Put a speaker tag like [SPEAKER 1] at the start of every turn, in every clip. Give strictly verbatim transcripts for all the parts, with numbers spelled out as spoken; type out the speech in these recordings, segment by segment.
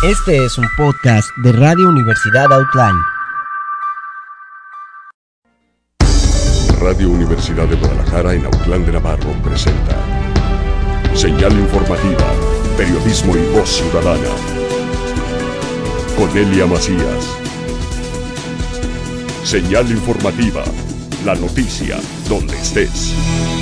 [SPEAKER 1] Este es un podcast de Radio Universidad Outline.
[SPEAKER 2] Radio Universidad de Guadalajara en Autlán de Navarro presenta Señal Informativa, Periodismo y Voz Ciudadana. Conelia Macías. Señal Informativa, la noticia donde estés.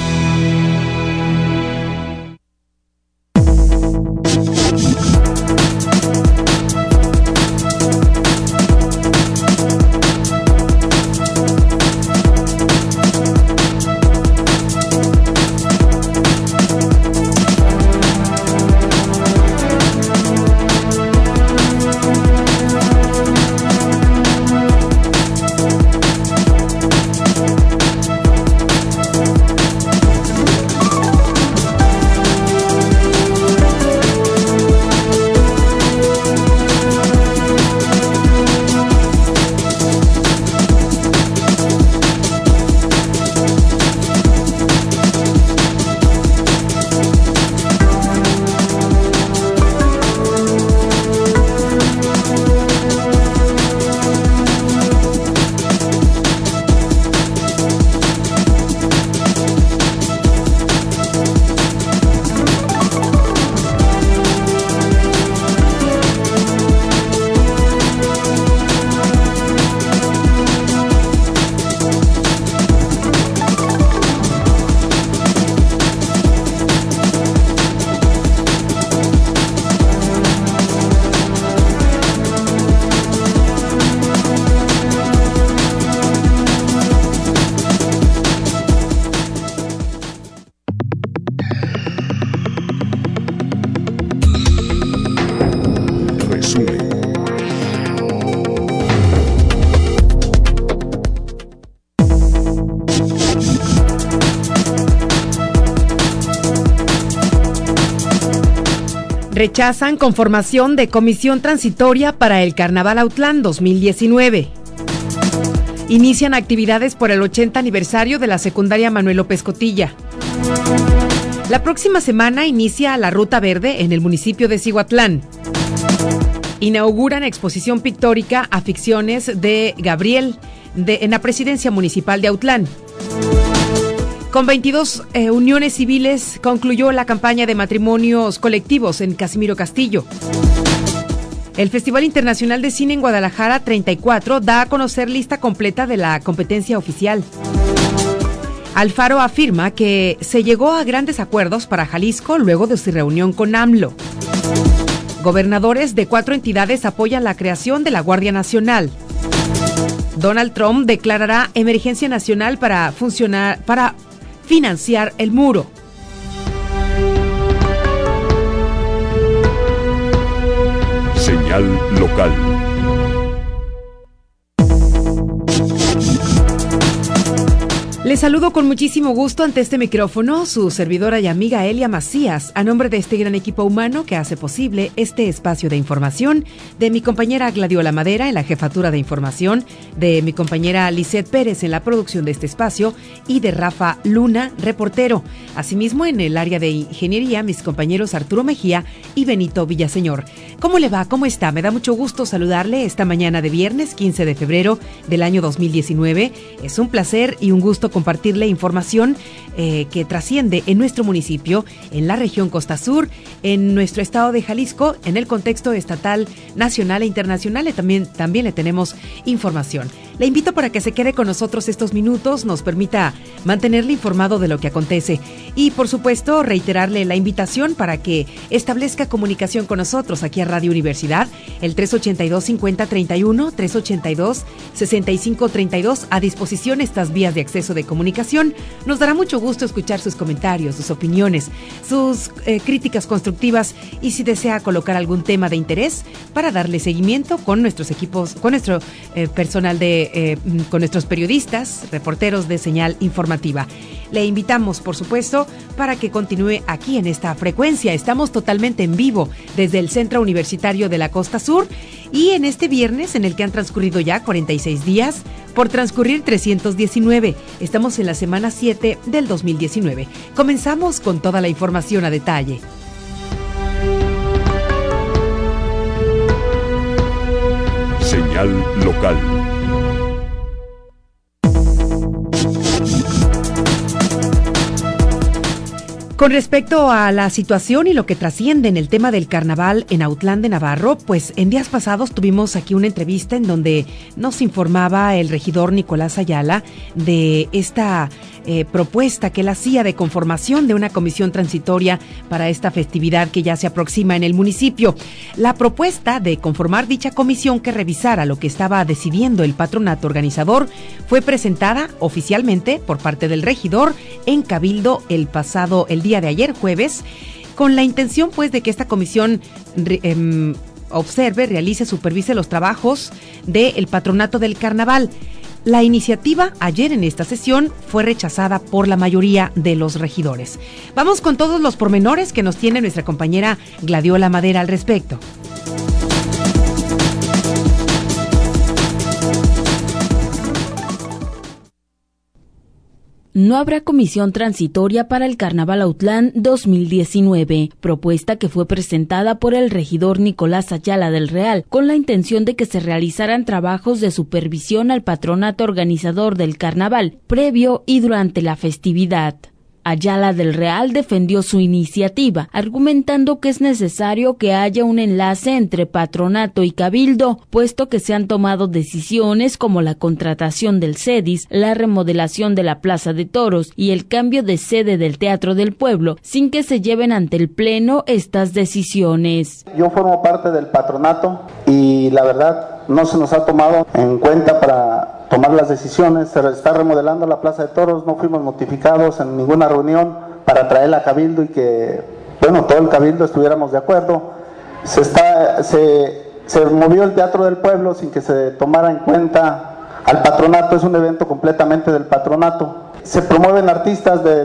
[SPEAKER 3] Rechazan conformación de comisión transitoria para el Carnaval Autlán dos mil diecinueve. Inician actividades por el ochenta aniversario de la secundaria Manuel López Cotilla. La próxima semana inicia la Ruta Verde en el municipio de Cihuatlán. Inauguran exposición pictórica a ficciones de Gabriel de, en la presidencia municipal de Autlán. Con veintidós eh, uniones civiles concluyó la campaña de matrimonios colectivos en Casimiro Castillo. El Festival Internacional de Cine en Guadalajara treinta y cuatro da a conocer lista completa de la competencia oficial. Alfaro afirma que se llegó a grandes acuerdos para Jalisco luego de su reunión con AMLO. Gobernadores de cuatro entidades apoyan la creación de la Guardia Nacional. Donald Trump declarará emergencia nacional para funcionar, para financiar el muro.
[SPEAKER 2] Señal local.
[SPEAKER 3] Les saludo con muchísimo gusto ante este micrófono, su servidora y amiga Elia Macías, a nombre de este gran equipo humano que hace posible este espacio de información, de mi compañera Gladiola Madera en la jefatura de información, de mi compañera Lisette Pérez en la producción de este espacio y de Rafa Luna, reportero. Asimismo, en el área de ingeniería, mis compañeros Arturo Mejía y Benito Villaseñor. ¿Cómo le va? ¿Cómo está? Me da mucho gusto saludarle esta mañana de viernes quince de febrero del año dos mil diecinueve. Es un placer y un gusto compartirle información eh, que trasciende en nuestro municipio, en la región Costa Sur, en nuestro estado de Jalisco, en el contexto estatal, nacional e internacional. Y también, también le tenemos información. Le invito para que se quede con nosotros estos minutos, nos permita mantenerle informado de lo que acontece y, por supuesto, reiterarle la invitación para que establezca comunicación con nosotros aquí a Radio Universidad, el tres ochenta y dos, cincuenta, treinta y uno, tres ochenta y dos, sesenta y cinco, treinta y dos, a disposición estas vías de acceso de comunicación. Nos dará mucho gusto escuchar sus comentarios, sus opiniones, sus eh, críticas constructivas y si desea colocar algún tema de interés para darle seguimiento con nuestros equipos, con nuestro eh, personal de Eh, con nuestros periodistas, reporteros de Señal Informativa. Le invitamos, por supuesto, para que continúe aquí en esta frecuencia. Estamos totalmente en vivo desde el Centro Universitario de la Costa Sur y en este viernes, en el que han transcurrido ya cuarenta y seis días, por transcurrir trescientos diecinueve. Estamos en la semana siete del dos mil diecinueve. Comenzamos con toda la información a detalle.
[SPEAKER 2] Señal local.
[SPEAKER 3] Con respecto a la situación y lo que trasciende en el tema del carnaval en Autlán de Navarro, pues en días pasados tuvimos aquí una entrevista en donde nos informaba el regidor Nicolás Ayala de esta eh, propuesta que él hacía de conformación de una comisión transitoria para esta festividad que ya se aproxima en el municipio. La propuesta de conformar dicha comisión que revisara lo que estaba decidiendo el patronato organizador fue presentada oficialmente por parte del regidor en Cabildo el pasado, el día de ayer jueves, con la intención pues de que esta comisión eh, observe, realice, supervise los trabajos del patronato del carnaval. La iniciativa ayer en esta sesión fue rechazada por la mayoría de los regidores. Vamos con todos los pormenores que nos tiene nuestra compañera Gladiola Madera al respecto.
[SPEAKER 4] No habrá comisión transitoria para el Carnaval Autlán dos mil diecinueve, propuesta que fue presentada por el regidor Nicolás Ayala del Real, con la intención de que se realizaran trabajos de supervisión al patronato organizador del carnaval, previo y durante la festividad. Ayala del Real defendió su iniciativa, argumentando que es necesario que haya un enlace entre patronato y cabildo, puesto que se han tomado decisiones como la contratación del CEDIS, la remodelación de la Plaza de Toros y el cambio de sede del Teatro del Pueblo, sin que se lleven ante el Pleno estas decisiones.
[SPEAKER 5] Yo formo parte del patronato y la verdad no se nos ha tomado en cuenta para tomar las decisiones. Se está remodelando la Plaza de Toros, no fuimos notificados en ninguna reunión para traerla a Cabildo y que, bueno, todo el Cabildo estuviéramos de acuerdo. Se, está, se, se movió el Teatro del Pueblo sin que se tomara en cuenta al patronato, es un evento completamente del patronato. Se promueven artistas de,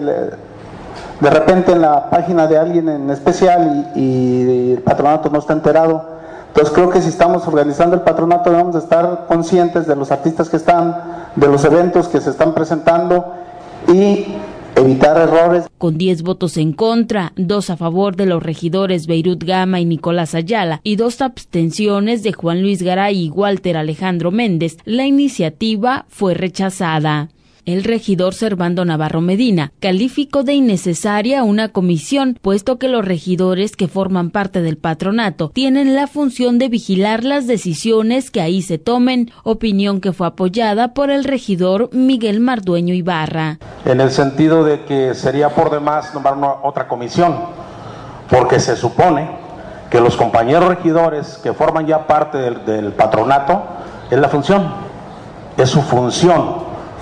[SPEAKER 5] de repente en la página de alguien en especial y, y el patronato no está enterado. Entonces creo que si estamos organizando el patronato debemos de estar conscientes de los artistas que están, de los eventos que se están presentando y evitar errores.
[SPEAKER 4] Con diez votos en contra, dos a favor de los regidores Beirut Gama y Nicolás Ayala y dos abstenciones de Juan Luis Garay y Walter Alejandro Méndez, la iniciativa fue rechazada. El regidor Servando Navarro Medina calificó de innecesaria una comisión, puesto que los regidores que forman parte del patronato tienen la función de vigilar las decisiones que ahí se tomen, opinión que fue apoyada por el regidor Miguel Mardueño Ibarra.
[SPEAKER 6] En el sentido de que sería por demás nombrar una, otra comisión, porque se supone que los compañeros regidores que forman ya parte del, del patronato es la función, es su función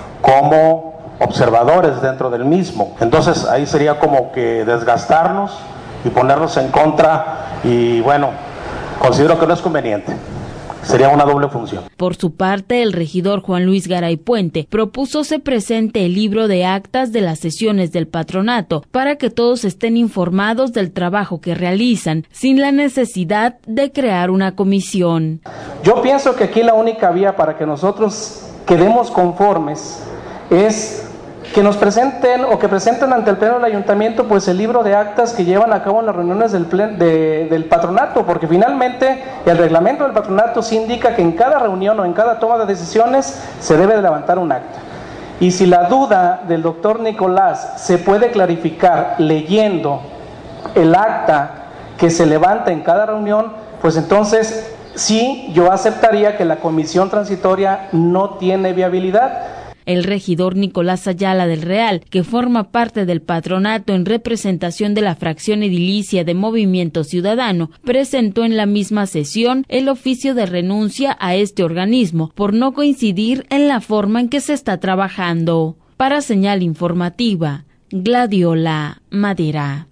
[SPEAKER 6] como observadores dentro del mismo. Entonces ahí sería como que desgastarnos y ponernos en contra y bueno, considero que no es conveniente. Sería una doble función.
[SPEAKER 4] Por su parte, el regidor Juan Luis Garay Puente propuso se presente el libro de actas de las sesiones del patronato para que todos estén informados del trabajo que realizan, sin la necesidad de crear una comisión.
[SPEAKER 7] Yo pienso que aquí la única vía para que nosotros quedemos conformes es que nos presenten o que presenten ante el pleno del ayuntamiento pues el libro de actas que llevan a cabo en las reuniones del, plen, de, del patronato, porque finalmente el reglamento del patronato sí indica que en cada reunión o en cada toma de decisiones se debe de levantar un acta. Y si la duda del doctor Nicolás se puede clarificar leyendo el acta que se levanta en cada reunión, pues entonces sí, yo aceptaría que la comisión transitoria no tiene viabilidad.
[SPEAKER 4] El regidor Nicolás Ayala del Real, que forma parte del patronato en representación de la fracción edilicia de Movimiento Ciudadano, presentó en la misma sesión el oficio de renuncia a este organismo por no coincidir en la forma en que se está trabajando. Para Señal Informativa, Gladiola Madera.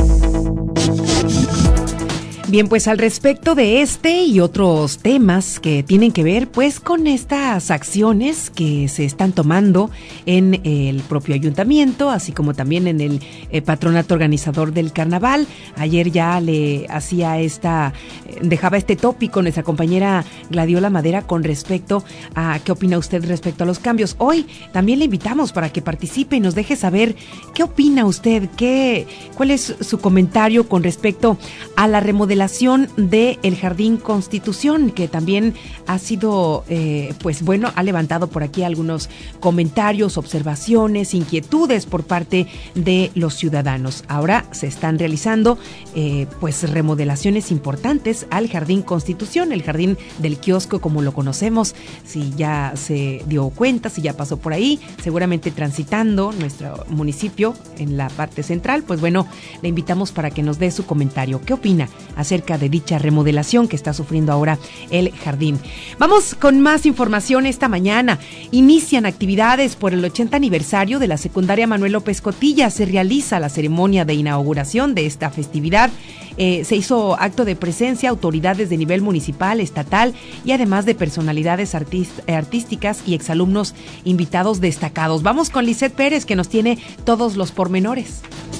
[SPEAKER 3] Bien, pues al respecto de este y otros temas que tienen que ver pues con estas acciones que se están tomando en el propio ayuntamiento, así como también en el eh, patronato organizador del carnaval. Ayer ya le hacía esta, dejaba este tópico nuestra compañera Gladiola Madera con respecto a qué opina usted respecto a los cambios. Hoy también le invitamos para que participe y nos deje saber qué opina usted, qué, cuál es su comentario con respecto a la remodelación remodelación de el Jardín Constitución, que también ha sido, eh, pues bueno, ha levantado por aquí algunos comentarios, observaciones, inquietudes por parte de los ciudadanos. Ahora se están realizando eh, pues remodelaciones importantes al Jardín Constitución, el jardín del kiosco como lo conocemos. Si ya se dio cuenta, si ya pasó por ahí, seguramente transitando nuestro municipio en la parte central, pues bueno, le invitamos para que nos dé su comentario. ¿Qué opina acerca de dicha remodelación que está sufriendo ahora el jardín? Vamos con más información esta mañana. Inician actividades por el ochenta aniversario de la secundaria Manuel López Cotilla. Se realiza la ceremonia de inauguración de esta festividad. Eh, se hizo acto de presencia, autoridades de nivel municipal, estatal y además de personalidades artist- artísticas y exalumnos invitados destacados. Vamos con Lisette Pérez, que nos tiene todos los pormenores.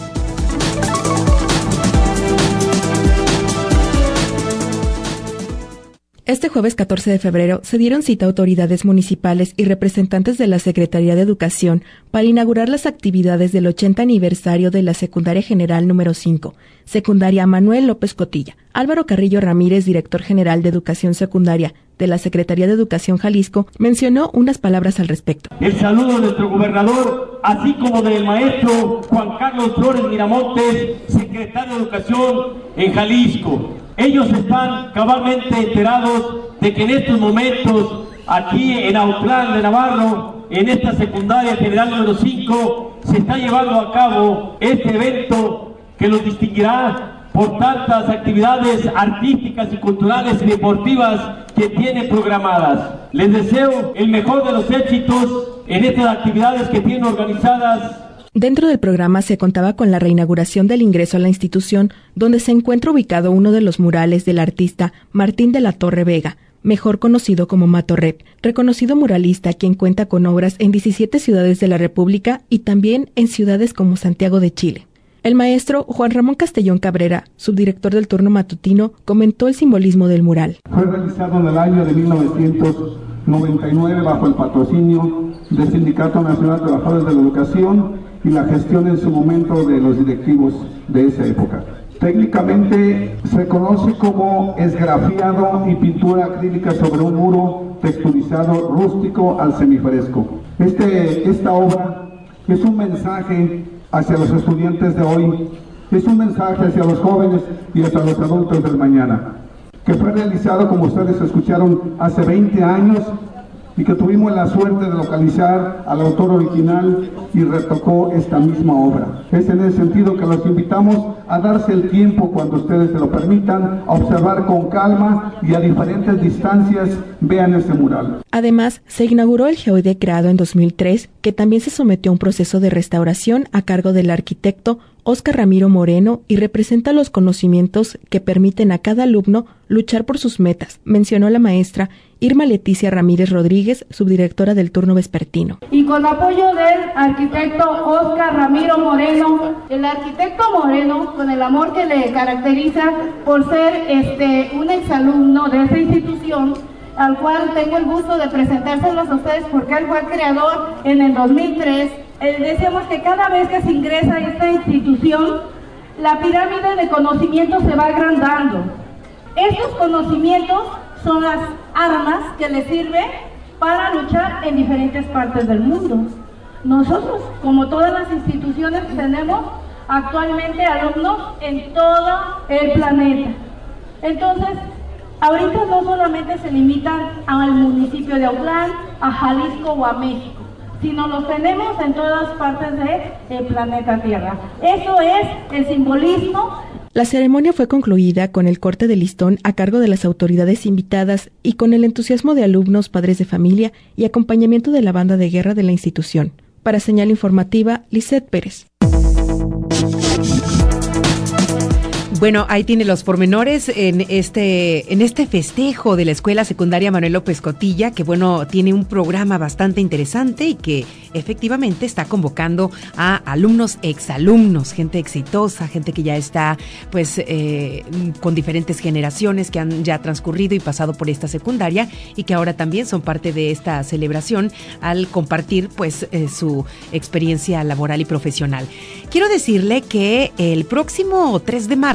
[SPEAKER 8] Este jueves catorce de febrero se dieron cita a autoridades municipales y representantes de la Secretaría de Educación para inaugurar las actividades del ochenta aniversario de la Secundaria General número cinco, Secundaria Manuel López Cotilla. Álvaro Carrillo Ramírez, director general de Educación Secundaria de la Secretaría de Educación Jalisco, mencionó unas palabras al respecto.
[SPEAKER 9] El saludo de nuestro gobernador, así como del maestro Juan Carlos Flores Miramontes, secretario de Educación en Jalisco. Ellos están cabalmente enterados de que en estos momentos, aquí en Autlán de Navarro, en esta secundaria general número cinco, se está llevando a cabo este evento que los distinguirá por tantas actividades artísticas y culturales y deportivas que tienen programadas. Les deseo el mejor de los éxitos en estas actividades que tienen organizadas.
[SPEAKER 8] Dentro del programa se contaba con la reinauguración del ingreso a la institución, donde se encuentra ubicado uno de los murales del artista Martín de la Torre Vega, mejor conocido como Matorrep, reconocido muralista quien cuenta con obras en diecisiete ciudades de la República y también en ciudades como Santiago de Chile. El maestro Juan Ramón Castellón Cabrera, subdirector del turno matutino, comentó el simbolismo del mural.
[SPEAKER 10] Fue realizado en el año de mil novecientos noventa y nueve bajo el patrocinio del Sindicato Nacional de Trabajadores de la Educación y la gestión en su momento de los directivos de esa época. Técnicamente se conoce como esgrafiado y pintura acrílica sobre un muro texturizado rústico al semifresco. Este, esta obra es un mensaje hacia los estudiantes de hoy, es un mensaje hacia los jóvenes y hacia los adultos del mañana, que fue realizado, como ustedes escucharon, hace veinte años y que tuvimos la suerte de localizar al autor original y retocó esta misma obra. Es en ese sentido que los invitamos a darse el tiempo, cuando ustedes se lo permitan, a observar con calma y a diferentes distancias vean ese mural.
[SPEAKER 8] Además, se inauguró el geoide creado en dos mil tres, que también se sometió a un proceso de restauración a cargo del arquitecto Óscar Ramiro Moreno y representa los conocimientos que permiten a cada alumno luchar por sus metas, mencionó la maestra Irma Leticia Ramírez Rodríguez, subdirectora del turno vespertino.
[SPEAKER 11] Y con apoyo del arquitecto Óscar Ramiro Moreno, el arquitecto Moreno, con el amor que le caracteriza por ser este un exalumno de esta institución, al cual tengo el gusto de presentárselos a ustedes porque él fue el creador en el dos mil tres. Eh, decíamos que cada vez que se ingresa a esta institución, la pirámide de conocimientos se va agrandando. Estos conocimientos son las armas que le sirven para luchar en diferentes partes del mundo. Nosotros, como todas las instituciones, tenemos actualmente alumnos en todo el planeta. Entonces, ahorita no solamente se limitan al municipio de Autlán, a Jalisco o a México, sino los tenemos en todas partes del planeta Tierra. Eso es el simbolismo.
[SPEAKER 8] La ceremonia fue concluida con el corte de listón a cargo de las autoridades invitadas y con el entusiasmo de alumnos, padres de familia y acompañamiento de la banda de guerra de la institución. Para Señal Informativa, Lisette Pérez.
[SPEAKER 3] Bueno, ahí tiene los pormenores en este en este festejo de la Escuela Secundaria Manuel López Cotilla, que bueno, tiene un programa bastante interesante y que efectivamente está convocando a alumnos, exalumnos, gente exitosa, gente que ya está pues eh, con diferentes generaciones que han ya transcurrido y pasado por esta secundaria y que ahora también son parte de esta celebración al compartir pues eh, su experiencia laboral y profesional. Quiero decirle que el próximo tres de marzo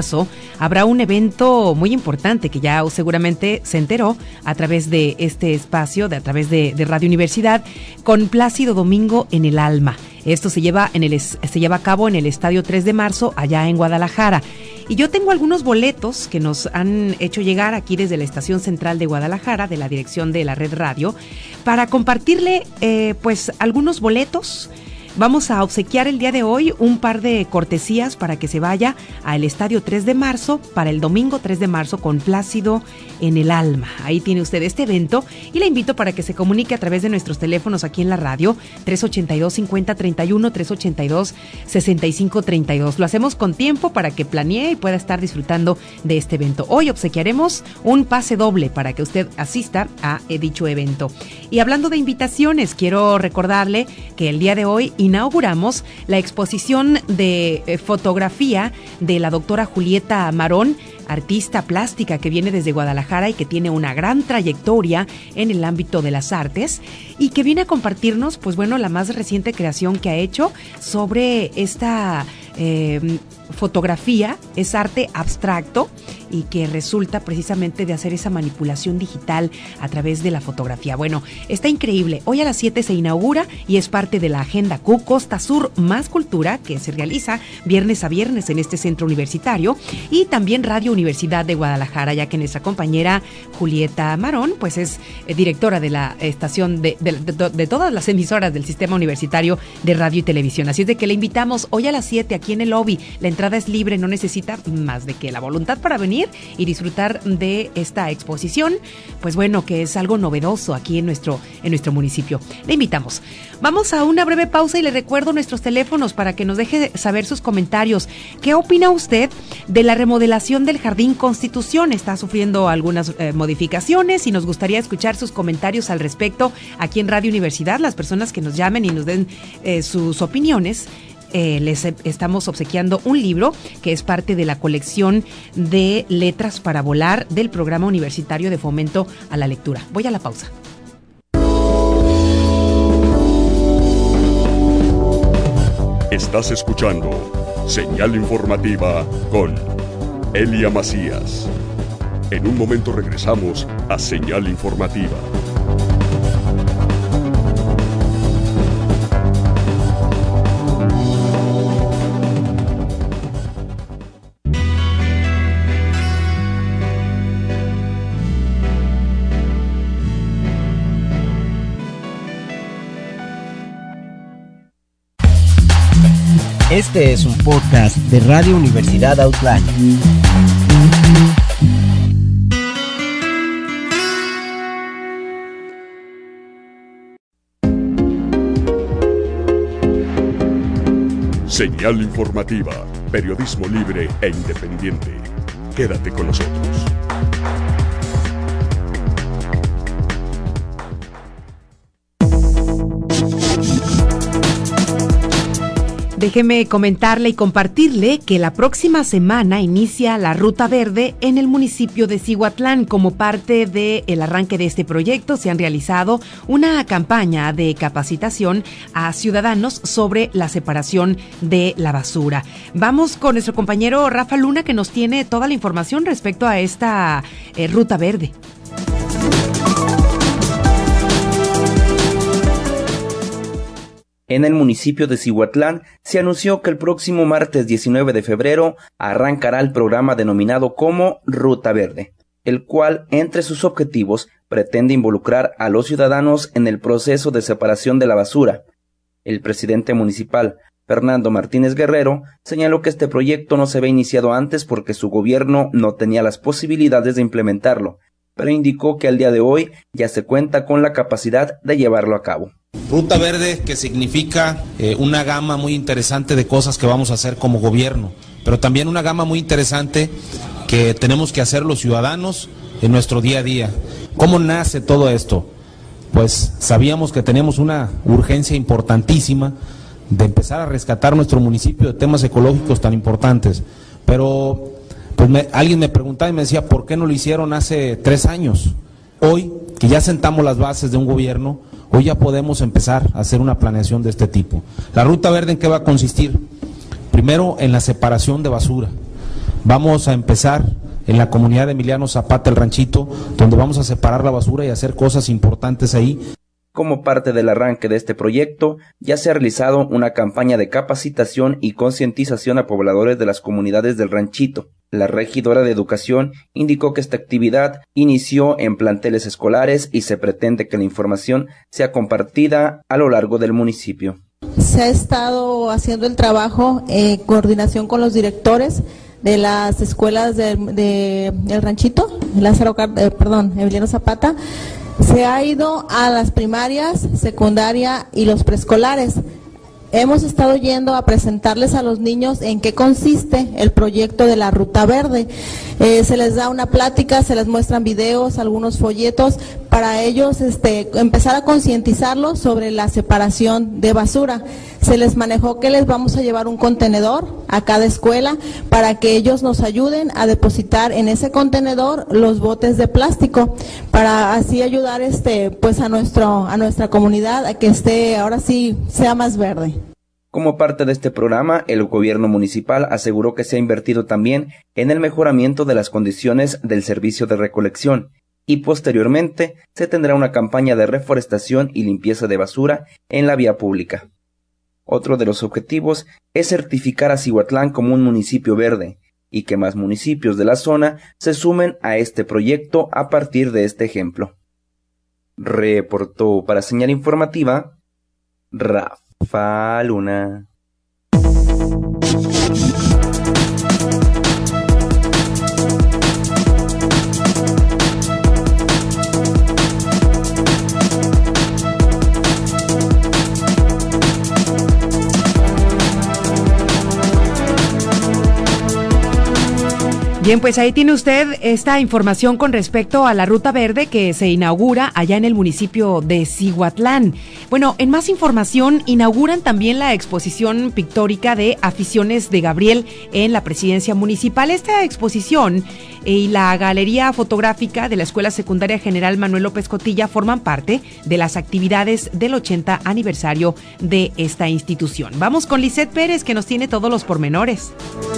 [SPEAKER 3] marzo habrá un evento muy importante que ya seguramente se enteró a través de este espacio, de a través de, de Radio Universidad, con Plácido Domingo en el alma. Esto se lleva, en el, se lleva a cabo en el Estadio tres de marzo, allá en Guadalajara. Y yo tengo algunos boletos que nos han hecho llegar aquí desde la Estación Central de Guadalajara, de la dirección de la Red Radio, para compartirle eh, pues algunos boletos. Vamos a obsequiar el día de hoy un par de cortesías para que se vaya al Estadio tres de marzo, para el domingo tres de marzo, con Plácido en el alma. Ahí tiene usted este evento y le invito para que se comunique a través de nuestros teléfonos aquí en la radio, tres ochenta y dos, cincuenta, treinta y uno, tres ochenta y dos, sesenta y cinco, treinta y dos. Lo hacemos con tiempo para que planee y pueda estar disfrutando de este evento. Hoy obsequiaremos un pase doble para que usted asista a dicho evento. Y hablando de invitaciones, quiero recordarle que el día de hoy inauguramos la exposición de eh, fotografía de la doctora Julieta Marón, artista plástica que viene desde Guadalajara y que tiene una gran trayectoria en el ámbito de las artes y que viene a compartirnos, pues bueno, la más reciente creación que ha hecho sobre esta eh, fotografía. Es arte abstracto y que resulta precisamente de hacer esa manipulación digital a través de la fotografía. Bueno, está increíble. Hoy a las siete se inaugura y es parte de la Agenda Q Costa Sur Más Cultura, que se realiza viernes a viernes en este centro universitario, y también Radio Universidad de Guadalajara, ya que nuestra compañera Julieta Marón pues es eh, directora de la estación de, de, de, de todas las emisoras del Sistema Universitario de Radio y Televisión. Así es de que le invitamos hoy a las siete aquí en el lobby. La entrada es libre, no necesita más de que la voluntad para venir y disfrutar de esta exposición, pues bueno, que es algo novedoso aquí en nuestro, en nuestro municipio. Le invitamos. Vamos a una breve pausa y le recuerdo nuestros teléfonos para que nos deje saber sus comentarios. ¿Qué opina usted de la remodelación del Jardín Constitución? Está sufriendo algunas eh, modificaciones y nos gustaría escuchar sus comentarios al respecto aquí en Radio Universidad. Las personas que nos llamen y nos den eh, sus opiniones. Eh, les estamos obsequiando un libro que es parte de la colección de Letras para Volar del Programa Universitario de Fomento a la Lectura. Voy a la pausa.
[SPEAKER 2] Estás escuchando Señal Informativa con Elia Macías. En un momento regresamos a Señal Informativa.
[SPEAKER 1] Este es un podcast de Radio Universidad Outline.
[SPEAKER 2] Señal Informativa, periodismo libre e independiente. Quédate con nosotros.
[SPEAKER 3] Déjeme comentarle y compartirle que la próxima semana inicia la Ruta Verde en el municipio de Cihuatlán. Como parte del arranque de este proyecto, se han realizado una campaña de capacitación a ciudadanos sobre la separación de la basura. Vamos con nuestro compañero Rafa Luna, que nos tiene toda la información respecto a esta eh, Ruta Verde.
[SPEAKER 12] En el municipio de Cihuatlán se anunció que el próximo martes diecinueve de febrero arrancará el programa denominado como Ruta Verde, el cual, entre sus objetivos, pretende involucrar a los ciudadanos en el proceso de separación de la basura. El presidente municipal, Fernando Martínez Guerrero, señaló que este proyecto no se había iniciado antes porque su gobierno no tenía las posibilidades de implementarlo, pero indicó que al día de hoy ya se cuenta con la capacidad de llevarlo a cabo.
[SPEAKER 13] Ruta Verde, que significa eh, una gama muy interesante de cosas que vamos a hacer como gobierno, pero también una gama muy interesante que tenemos que hacer los ciudadanos en nuestro día a día. ¿Cómo nace todo esto? Pues sabíamos que teníamos una urgencia importantísima de empezar a rescatar nuestro municipio de temas ecológicos tan importantes, pero pues me, alguien me preguntaba y me decía, ¿por qué no lo hicieron hace tres años? Hoy, que ya sentamos las bases de un gobierno, hoy ya podemos empezar a hacer una planeación de este tipo. La Ruta Verde, ¿en qué va a consistir? Primero, en la separación de basura. Vamos a empezar en la comunidad de Emiliano Zapata, el Ranchito, donde vamos a separar la basura y hacer cosas importantes ahí.
[SPEAKER 12] Como parte del arranque de este proyecto, ya se ha realizado una campaña de capacitación y concientización a pobladores de las comunidades del Ranchito. La regidora de Educación indicó que esta actividad inició en planteles escolares y se pretende que la información sea compartida a lo largo del municipio.
[SPEAKER 14] Se ha estado haciendo el trabajo en coordinación con los directores de las escuelas de, de, del Ranchito, Lázaro, eh, perdón, Emiliano Zapata. Se ha ido a las primarias, secundaria y los preescolares. Hemos estado yendo a presentarles a los niños en qué consiste el proyecto de la Ruta Verde. Eh, se les da una plática, se les muestran videos, algunos folletos, para ellos este, empezar a concientizarlos sobre la separación de basura. Se les manejó que les vamos a llevar un contenedor a cada escuela para que ellos nos ayuden a depositar en ese contenedor los botes de plástico, para así ayudar este, pues a nuestro, a nuestra comunidad a que esté, ahora sí, sea más verde.
[SPEAKER 12] Como parte de este programa, el gobierno municipal aseguró que se ha invertido también en el mejoramiento de las condiciones del servicio de recolección y posteriormente se tendrá una campaña de reforestación y limpieza de basura en la vía pública. Otro de los objetivos es certificar a Cihuatlán como un municipio verde y que más municipios de la zona se sumen a este proyecto a partir de este ejemplo. Reportó para Señal Informativa Rafa Luna.
[SPEAKER 3] Bien, pues ahí tiene usted esta información con respecto a la Ruta Verde que se inaugura allá en el municipio de Cihuatlán. Bueno, en más información, inauguran también la exposición pictórica de Aficiones de Gabriel en la presidencia municipal. Esta exposición y la galería fotográfica de la Escuela Secundaria General Manuel López Cotilla forman parte de las actividades del ochenta aniversario de esta institución. Vamos con Lisette Pérez, que nos tiene todos los pormenores.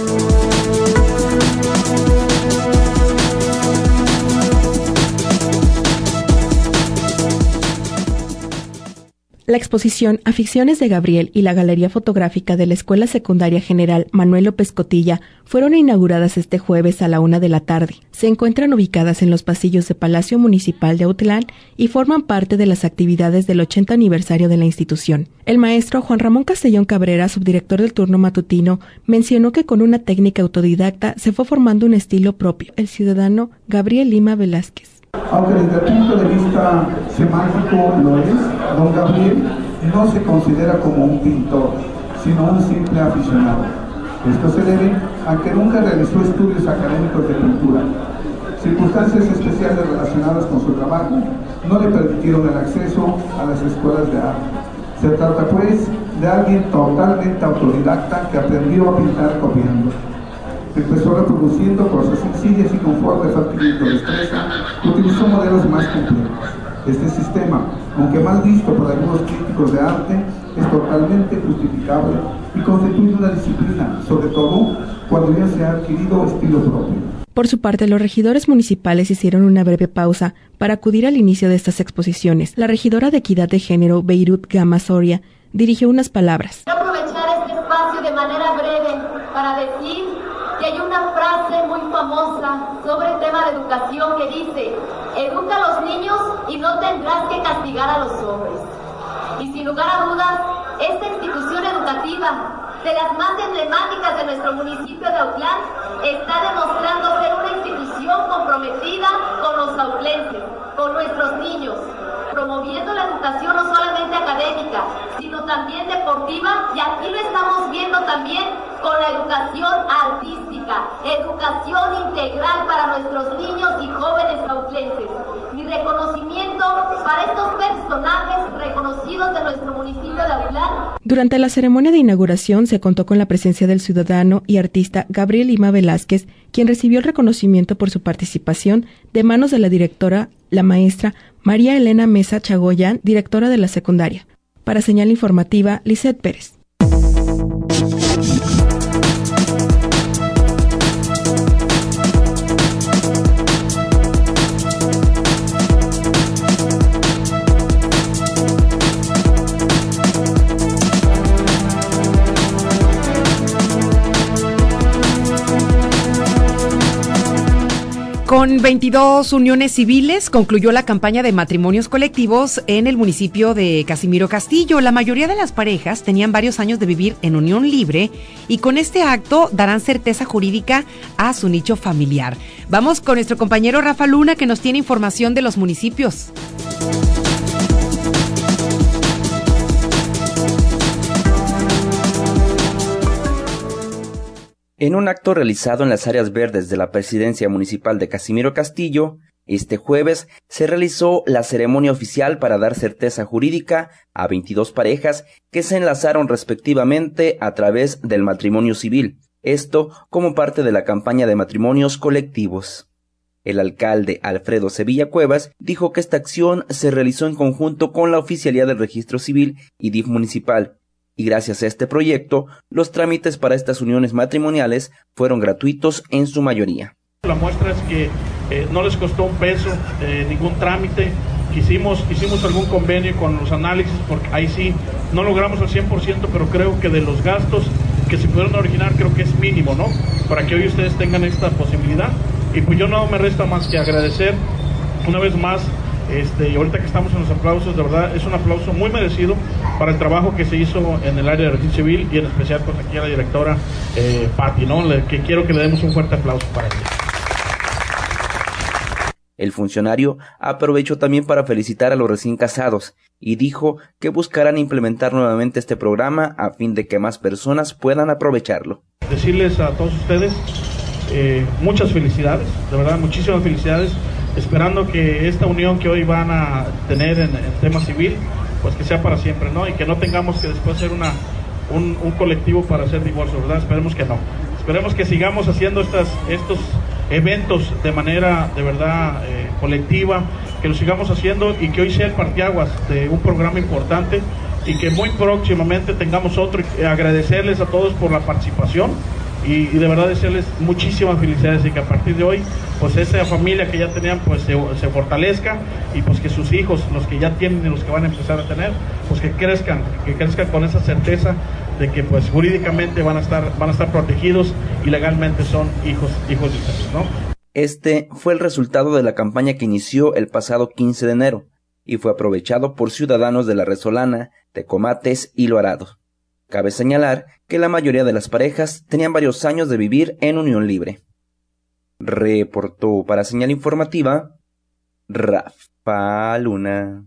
[SPEAKER 8] La exposición Aficiones de Gabriel y la galería fotográfica de la Escuela Secundaria General Manuel López Cotilla fueron inauguradas este jueves a la una de la tarde. Se encuentran ubicadas en los pasillos de Palacio Municipal de Autlán y forman parte de las actividades del ochenta aniversario de la institución. El maestro Juan Ramón Castellón Cabrera, subdirector del turno matutino, mencionó que con una técnica autodidacta se fue formando un estilo propio, el ciudadano Gabriel Lima Velázquez.
[SPEAKER 10] Aunque desde el punto de vista semántico lo es, don Gabriel no se considera como un pintor, sino un simple aficionado. Esto se debe a que nunca realizó estudios académicos de pintura. Circunstancias especiales relacionadas con su trabajo no le permitieron el acceso a las escuelas de arte. Se trata pues de alguien totalmente autodidacta que aprendió a pintar copiando. Empezó reproduciendo cosas sencillas y conforme fue adquiriendo destreza, utilizó modelos más complejos. Este sistema, aunque mal visto por algunos críticos de arte, es totalmente justificable y constituye una disciplina, sobre todo cuando ya se ha adquirido estilo propio.
[SPEAKER 8] Por su parte, los regidores municipales hicieron una breve pausa para acudir al inicio de estas exposiciones. La regidora de Equidad de Género, Beirut Gama Soria, dirigió unas palabras.
[SPEAKER 15] Quiero aprovechar este espacio de manera breve para decir que hay una frase muy famosa sobre el tema de educación que dice: educa a los niños y no tendrás que castigar a los hombres. Y sin lugar a dudas, esta institución educativa, de las más emblemáticas de nuestro municipio de Autlán, está demostrando ser una institución comprometida con los autlenses, con nuestros niños, promoviendo la educación no solamente académica, sino también deportiva, y aquí lo estamos viendo también con la educación artística, educación integral para nuestros niños y jóvenes autlenses. Mi reconocimiento para estos personajes reconocidos de nuestro municipio de Autlán.
[SPEAKER 8] Durante la ceremonia de inauguración se contó con la presencia del ciudadano y artista Gabriel Lima Velázquez, quien recibió el reconocimiento por su participación de manos de la directora, la maestra María Elena Mesa Chagoyán, directora de la secundaria. Para Señal Informativa, Lisette Pérez.
[SPEAKER 3] Con veintidós uniones civiles concluyó la campaña de matrimonios colectivos en el municipio de Casimiro Castillo. La mayoría de las parejas tenían varios años de vivir en unión libre y con este acto darán certeza jurídica a su nicho familiar. Vamos con nuestro compañero Rafa Luna, que nos tiene información de los municipios.
[SPEAKER 12] En un acto realizado en las áreas verdes de la Presidencia Municipal de Casimiro Castillo, este jueves se realizó la ceremonia oficial para dar certeza jurídica a veintidós parejas que se enlazaron respectivamente a través del matrimonio civil, esto como parte de la campaña de matrimonios colectivos. El alcalde Alfredo Sevilla Cuevas dijo que esta acción se realizó en conjunto con la Oficialía del Registro Civil y D I F municipal, y gracias a este proyecto, los trámites para estas uniones matrimoniales fueron gratuitos en su mayoría.
[SPEAKER 16] La muestra es que eh, no les costó un peso, eh, ningún trámite. Hicimos, hicimos algún convenio con los análisis, porque ahí sí, no logramos al cien por ciento, pero creo que de los gastos que se pudieron originar, creo que es mínimo, ¿no? Para que hoy ustedes tengan esta posibilidad. Y pues yo no me resta más que agradecer una vez más. Este, y ahorita que estamos en los aplausos, de verdad es un aplauso muy merecido para el trabajo que se hizo en el área de registro civil y en especial pues aquí a la directora eh, Patti, ¿no? Le, que quiero que le demos un fuerte aplauso para ella.
[SPEAKER 12] El funcionario aprovechó también para felicitar a los recién casados y dijo que buscarán implementar nuevamente este programa a fin de que más personas puedan aprovecharlo.
[SPEAKER 16] Decirles a todos ustedes eh, muchas felicidades, de verdad muchísimas felicidades. Esperando que esta unión que hoy van a tener en el tema civil, pues que sea para siempre, ¿no? Y que no tengamos que después ser una, un, un colectivo para hacer divorcio, ¿verdad? Esperemos que no. Esperemos que sigamos haciendo estas, estos eventos de manera, de verdad, eh, colectiva, que lo sigamos haciendo y que hoy sea el parteaguas de un programa importante y que muy próximamente tengamos otro. Y agradecerles a todos por la participación. Y, y de verdad desearles muchísimas felicidades y que a partir de hoy pues esa familia que ya tenían pues se, se fortalezca y pues que sus hijos, los que ya tienen y los que van a empezar a tener, pues que crezcan, que crezcan con esa certeza de que pues jurídicamente van a estar, van a estar protegidos y legalmente son hijos, hijos de ustedes, ¿no?
[SPEAKER 12] Este fue el resultado de la campaña que inició el pasado quince de enero y fue aprovechado por ciudadanos de La Resolana, Tecomates y Lo Arado. Cabe señalar que la mayoría de las parejas tenían varios años de vivir en unión libre. Reportó para Señal Informativa, Rafa Luna.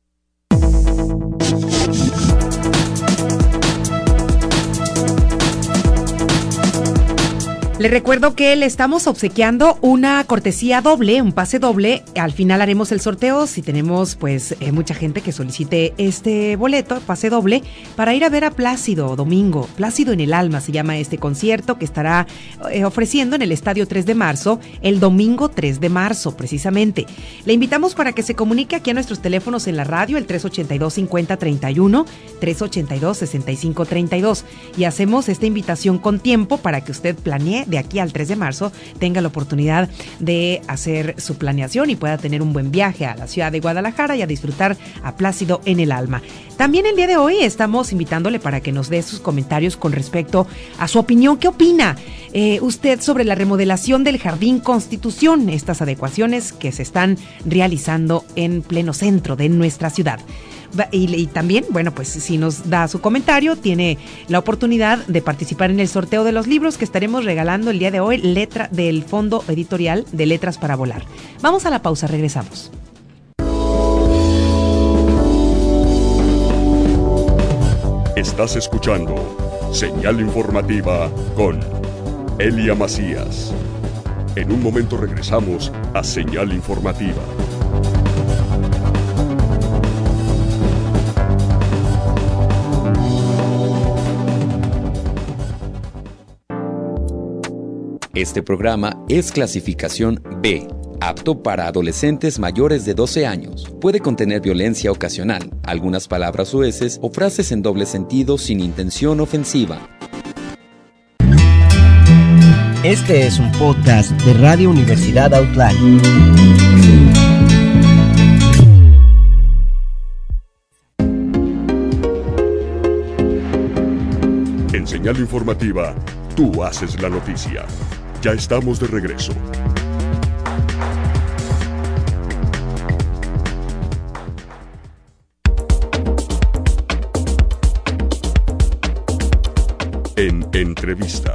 [SPEAKER 3] Le recuerdo que le estamos obsequiando una cortesía doble, un pase doble. Al final haremos el sorteo si tenemos pues eh, mucha gente que solicite este boleto, pase doble, para ir a ver a Plácido Domingo. Plácido en el alma se llama este concierto que estará eh, ofreciendo en el Estadio tres de marzo, el domingo tres de marzo precisamente. Le invitamos para que se comunique aquí a nuestros teléfonos en la radio, el tres ochenta y dos, cincuenta, treinta y uno, tres ochenta y dos, sesenta y cinco, treinta y dos. Y hacemos esta invitación con tiempo para que usted planee de aquí al tres de marzo, tenga la oportunidad de hacer su planeación y pueda tener un buen viaje a la ciudad de Guadalajara y a disfrutar a Plácido en el alma. También el día de hoy estamos invitándole para que nos dé sus comentarios con respecto a su opinión. ¿Qué opina eh, usted sobre la remodelación del Jardín Constitución? Estas adecuaciones que se están realizando en pleno centro de nuestra ciudad. Y, y también, bueno, pues si nos da su comentario, tiene la oportunidad de participar en el sorteo de los libros que estaremos regalando el día de hoy, letra del Fondo Editorial de Letras para Volar. Vamos a la pausa, regresamos.
[SPEAKER 2] Estás escuchando Señal Informativa con Elia Macías. En un momento regresamos a Señal Informativa.
[SPEAKER 17] Este programa es clasificación B, apto para adolescentes mayores de doce años. Puede contener violencia ocasional, algunas palabras soeces o frases en doble sentido sin intención ofensiva.
[SPEAKER 1] Este es un podcast de Radio Universidad Outland.
[SPEAKER 2] En Señal Informativa, tú haces la noticia. Ya estamos de regreso. Entrevista.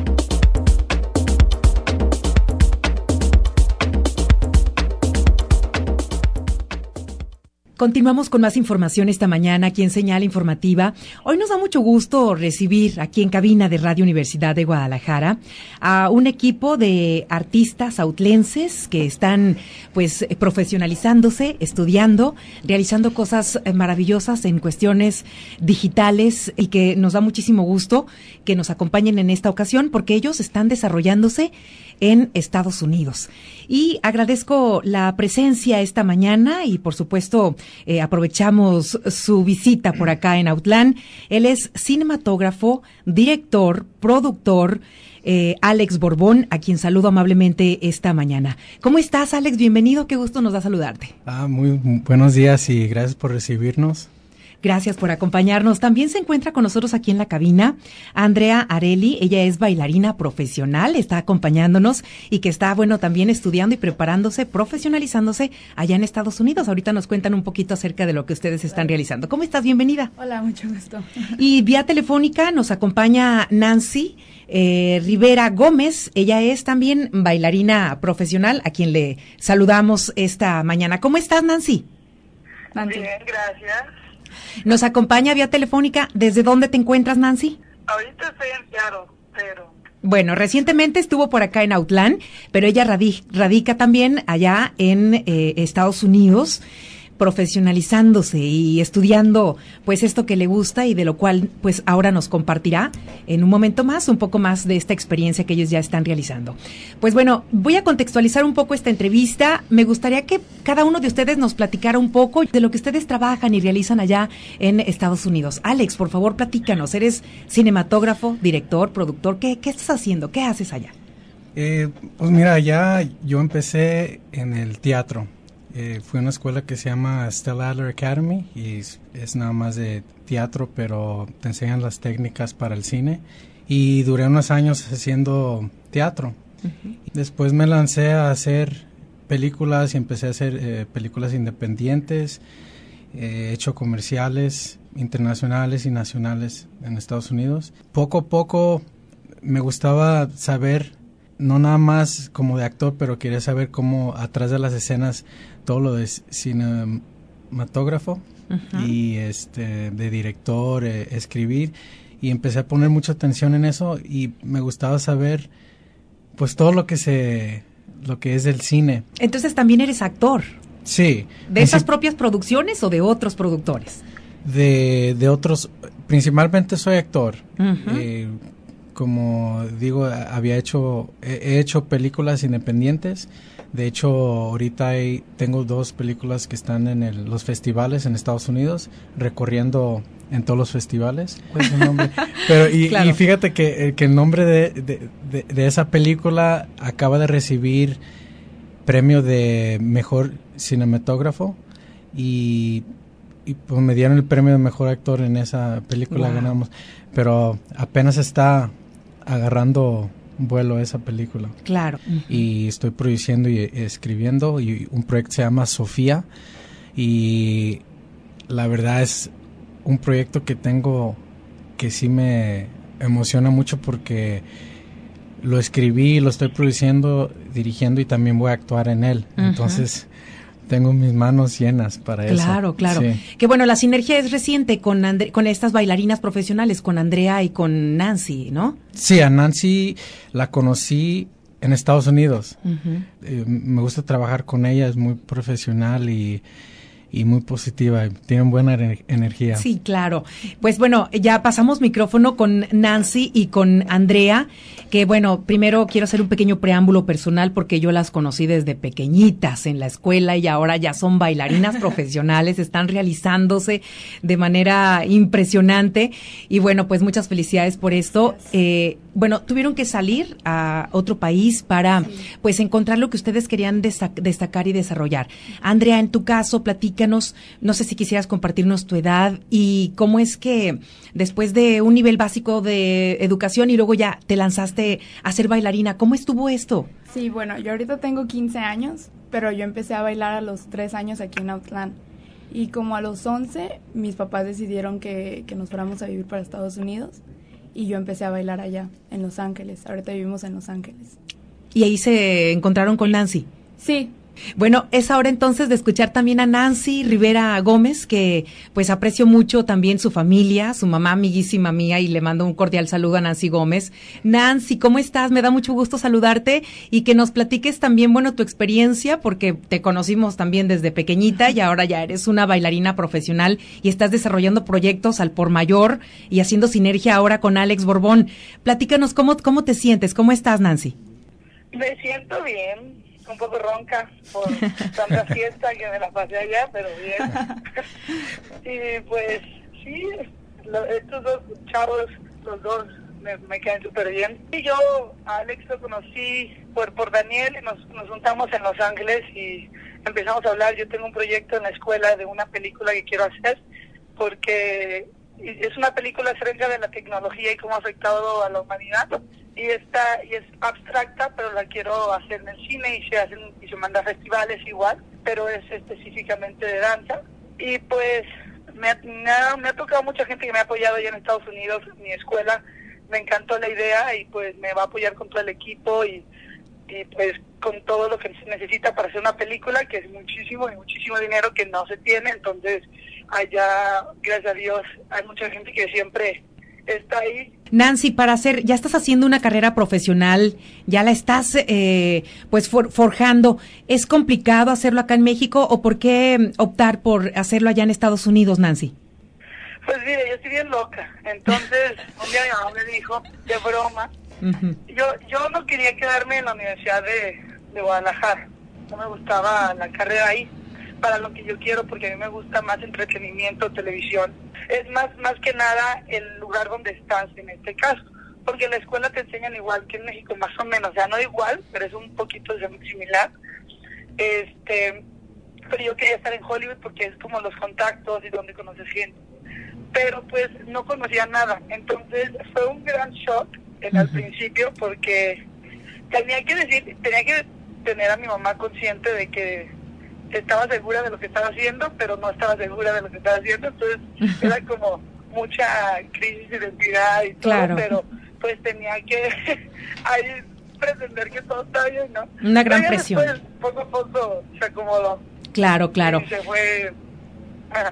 [SPEAKER 3] Continuamos con más información esta mañana aquí en Señal Informativa. Hoy nos da mucho gusto recibir aquí en cabina de Radio Universidad de Guadalajara a un equipo de artistas autlenses que están pues profesionalizándose, estudiando, realizando cosas maravillosas en cuestiones digitales y que nos da muchísimo gusto que nos acompañen en esta ocasión porque ellos están desarrollándose en Estados Unidos. Y agradezco la presencia esta mañana y por supuesto eh, aprovechamos su visita por acá en Autlán. Él es cinematógrafo, director, productor, eh, Alex Borbón, a quien saludo amablemente esta mañana. ¿Cómo estás, Alex? Bienvenido, qué gusto nos da saludarte.
[SPEAKER 18] Ah, muy buenos días y gracias por recibirnos.
[SPEAKER 3] Gracias por acompañarnos. También se encuentra con nosotros aquí en la cabina Andrea Areli. Ella es bailarina profesional, está acompañándonos y que está, bueno, también estudiando y preparándose, profesionalizándose allá en Estados Unidos. Ahorita nos cuentan un poquito acerca de lo que ustedes están realizando. ¿Cómo estás? Bienvenida.
[SPEAKER 19] Hola, mucho gusto.
[SPEAKER 3] Y vía telefónica nos acompaña Nancy eh, Rivera Gómez. Ella es también bailarina profesional, a quien le saludamos esta mañana. ¿Cómo estás, Nancy?
[SPEAKER 19] Nancy.
[SPEAKER 20] Bien, gracias.
[SPEAKER 3] Nos acompaña vía telefónica. ¿Desde dónde te encuentras, Nancy?
[SPEAKER 20] Ahorita estoy en Seattle, pero...
[SPEAKER 3] Bueno, recientemente estuvo por acá en Autlán, pero ella radica, radica también allá en eh, Estados Unidos, profesionalizándose y estudiando pues esto que le gusta y de lo cual pues ahora nos compartirá en un momento más un poco más de esta experiencia que ellos ya están realizando. Pues bueno, voy a contextualizar un poco esta entrevista. Me gustaría que cada uno de ustedes nos platicara un poco de lo que ustedes trabajan y realizan allá en Estados Unidos. Alex, por favor, platícanos. Eres cinematógrafo, director, productor. ¿Qué, qué estás haciendo? ¿Qué haces allá?
[SPEAKER 18] Eh, pues mira, allá yo empecé en el teatro. Eh, fui a una escuela que se llama Stella Adler Academy y es, es nada más de teatro, pero te enseñan las técnicas para el cine. Y duré unos años haciendo teatro. Uh-huh. Después me lancé a hacer películas y empecé a hacer eh, películas independientes. Eh, he hecho comerciales internacionales y nacionales en Estados Unidos. Poco a poco me gustaba saber, no nada más como de actor, pero quería saber cómo atrás de las escenas todo lo de cinematógrafo uh-huh. y este de director, eh, escribir, y empecé a poner mucha atención en eso y me gustaba saber pues todo lo que se lo que es el cine.
[SPEAKER 3] Entonces también eres actor.
[SPEAKER 18] Sí.
[SPEAKER 3] ¿De esas propias producciones o de otros productores?
[SPEAKER 18] De, de otros, principalmente soy actor.
[SPEAKER 3] Uh-huh.
[SPEAKER 18] Eh, como digo, había hecho, he, he hecho películas independientes. De hecho, ahorita hay, tengo dos películas que están en el, los festivales en Estados Unidos, recorriendo en todos los festivales. ¿Cuál es el nombre? Pero y, claro. y fíjate que, que el nombre de, de, de, de esa película acaba de recibir premio de mejor cinematógrafo y, y pues me dieron el premio de mejor actor en esa película. Wow. Ganamos, pero apenas está agarrando vuelo esa película.
[SPEAKER 3] Claro. Uh-huh.
[SPEAKER 18] Y estoy produciendo y escribiendo y un proyecto se llama Sofía y la verdad es un proyecto que tengo que sí me emociona mucho porque lo escribí, lo estoy produciendo, dirigiendo y también voy a actuar en él. Uh-huh. Entonces tengo mis manos llenas para
[SPEAKER 3] claro,
[SPEAKER 18] eso.
[SPEAKER 3] Claro, claro.
[SPEAKER 18] Sí.
[SPEAKER 3] Que bueno, la sinergia es reciente con Andre- con estas bailarinas profesionales, con Andrea y con Nancy, ¿no?
[SPEAKER 18] Sí, a Nancy la conocí en Estados Unidos.
[SPEAKER 3] Uh-huh.
[SPEAKER 18] Eh, me gusta trabajar con ella, es muy profesional y, y muy positiva, tienen buena er- energía.
[SPEAKER 3] Sí, claro. Pues bueno, ya pasamos micrófono con Nancy y con Andrea, que bueno, primero quiero hacer un pequeño preámbulo personal porque yo las conocí desde pequeñitas en la escuela y ahora ya son bailarinas profesionales, están realizándose de manera impresionante y bueno, pues muchas felicidades por esto. Eh, bueno, tuvieron que salir a otro país para sí. pues encontrar lo que ustedes querían destac- destacar y desarrollar. Andrea, en tu caso, platícanos, no sé si quisieras compartirnos tu edad y cómo es que después de un nivel básico de educación y luego ya te lanzaste a ser bailarina, ¿cómo estuvo esto?
[SPEAKER 19] Sí, bueno, yo ahorita tengo quince años, pero yo empecé a bailar a los tres años aquí en Autlán. Y como a los once, mis papás decidieron que, que nos fuéramos a vivir para Estados Unidos. y yo empecé a bailar allá, en Los Ángeles. Ahorita vivimos en Los Ángeles.
[SPEAKER 3] ¿Y ahí se encontraron con Nancy?
[SPEAKER 19] Sí.
[SPEAKER 3] Bueno, es hora entonces de escuchar también a Nancy Rivera Gómez, que pues aprecio mucho también su familia, su mamá amiguísima mía, y le mando un cordial saludo a Nancy Gómez. Nancy, ¿cómo estás? Me da mucho gusto saludarte y que nos platiques también, bueno, tu experiencia, porque te conocimos también desde pequeñita y ahora ya eres una bailarina profesional y estás desarrollando proyectos al por mayor y haciendo sinergia ahora con Alex Borbón. Platícanos, ¿cómo, cómo te sientes? ¿Cómo estás, Nancy?
[SPEAKER 20] Me siento bien, un poco ronca por tanta fiesta que me la pasé allá, pero bien. Y pues sí, lo, estos dos chavos, los dos me, me quedan súper bien. Y yo a Alex lo conocí por, por Daniel y nos, nos juntamos en Los Ángeles y empezamos a hablar. Yo tengo un proyecto en la escuela de una película que quiero hacer porque es una película acerca de la tecnología y cómo ha afectado a la humanidad. Y está y es abstracta, pero la quiero hacer en el cine y se hacen y se manda a festivales igual, pero es específicamente de danza. Y pues me ha, me, ha, me ha tocado mucha gente que me ha apoyado allá en Estados Unidos, mi escuela, me encantó la idea y pues me va a apoyar con todo el equipo y, y pues con todo lo que se necesita para hacer una película, que es muchísimo y muchísimo dinero que no se tiene. Entonces allá, gracias a Dios, hay mucha gente que siempre está ahí.
[SPEAKER 3] Nancy, para hacer, ya estás haciendo una carrera profesional, ya la estás eh, pues for, forjando. ¿Es complicado hacerlo acá en México o por qué optar por hacerlo allá en Estados Unidos, Nancy?
[SPEAKER 20] Pues mire, yo estoy bien loca. Entonces, un día mi mamá me dijo, de broma, uh-huh. yo yo no quería quedarme en la Universidad de, de Guadalajara. No me gustaba la carrera ahí para lo que yo quiero, porque a mí me gusta más entretenimiento, televisión. Es más más que nada el lugar donde estás en este caso, porque en la escuela te enseñan igual que en México, más o menos, o sea, no igual, pero es un poquito similar. Este, pero yo quería estar en Hollywood porque es como los contactos y donde conoces gente. Pero pues no conocía nada, entonces fue un gran shock en uh-huh. al principio, porque tenía que decir, tenía que tener a mi mamá consciente de que estaba segura de lo que estaba haciendo, pero no estaba segura de lo que estaba haciendo, entonces era como mucha crisis de identidad y todo, claro. Pero pues tenía que ahí pretender que todo estaba bien, ¿no?
[SPEAKER 3] Una gran presión.
[SPEAKER 20] Después, poco a poco se acomodó.
[SPEAKER 3] Claro, claro.
[SPEAKER 20] Y se fue... Ah.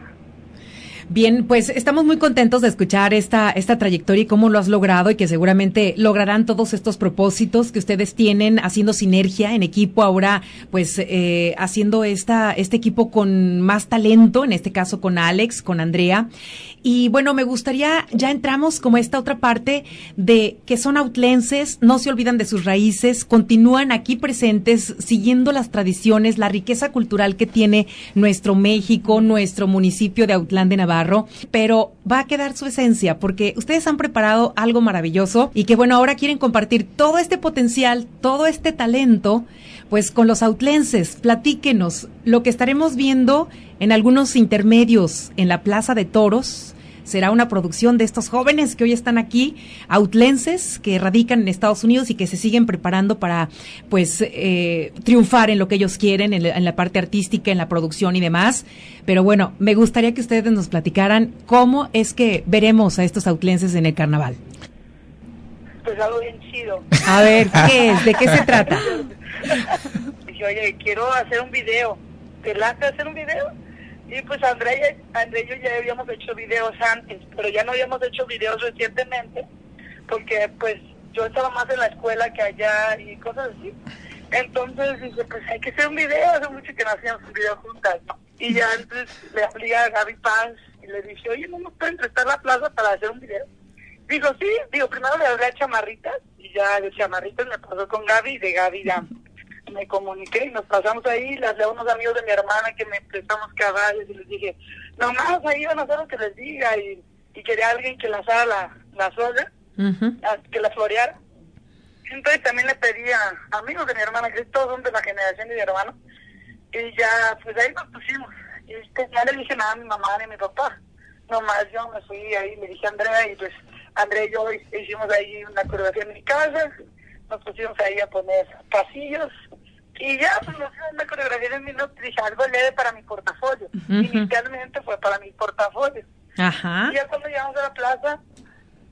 [SPEAKER 3] Bien, pues estamos muy contentos de escuchar esta esta trayectoria y cómo lo has logrado y que seguramente lograrán todos estos propósitos que ustedes tienen haciendo sinergia en equipo ahora, pues eh, haciendo esta este equipo con más talento, en este caso con Alex, con Andrea. Y bueno, me gustaría, ya entramos como esta otra parte de que son autlenses, no se olvidan de sus raíces, continúan aquí presentes, siguiendo las tradiciones, la riqueza cultural que tiene nuestro México, nuestro municipio de Autlán de Navarro, pero va a quedar su esencia porque ustedes han preparado algo maravilloso y que bueno, ahora quieren compartir todo este potencial, todo este talento, pues con los autlenses. Platíquenos lo que estaremos viendo en algunos intermedios en la Plaza de Toros. Será una producción de estos jóvenes que hoy están aquí, autlenses, que radican en Estados Unidos y que se siguen preparando para, pues, eh, triunfar en lo que ellos quieren, en la, en la parte artística, en la producción y demás. Pero bueno, me gustaría que ustedes nos platicaran cómo es que veremos a estos autlenses en el carnaval.
[SPEAKER 20] Pues algo bien chido.
[SPEAKER 3] A ver, ¿qué es? ¿De qué se trata?
[SPEAKER 20] Dije, oye, quiero hacer un video. ¿Te late hacer un video? Y pues Andrea, Andrea y yo ya habíamos hecho videos antes, pero ya no habíamos hecho videos recientemente, porque pues yo estaba más en la escuela que allá y cosas así. Entonces dije, pues hay que hacer un video, hace mucho que no hacíamos un video juntas, ¿no? Y ya entonces le hablé a Gaby Paz y le dije, oye, ¿no nos pueden prestar la plaza para hacer un video? Dijo, sí, digo, primero le hablé a Chamarritas, y ya de Chamarritas me pasó con Gaby, y de Gaby ya me comuniqué y nos pasamos ahí, le hablé a unos amigos de mi hermana que me prestamos caballos y les dije, nomás ahí van a hacer lo que les diga, y, y quería alguien que lanzara la, la soga, uh-huh. que la floreara. Entonces también le pedí a amigos de mi hermana, que todos son de la generación de mi hermano, y ya, pues ahí nos pusimos. Y este, ya le dije nada a mi mamá ni a mi papá, nomás yo me fui ahí, le dije a Andrea, y pues Andrea y yo hicimos ahí una coreografía en mi casa, nos pusimos ahí a poner pasillos, y ya, pues nos hicimos una coreografía de minutos, dije, algo leve para mi portafolio. Uh-huh. Inicialmente fue para mi portafolio.
[SPEAKER 3] Ajá.
[SPEAKER 20] Y ya cuando llegamos a la plaza,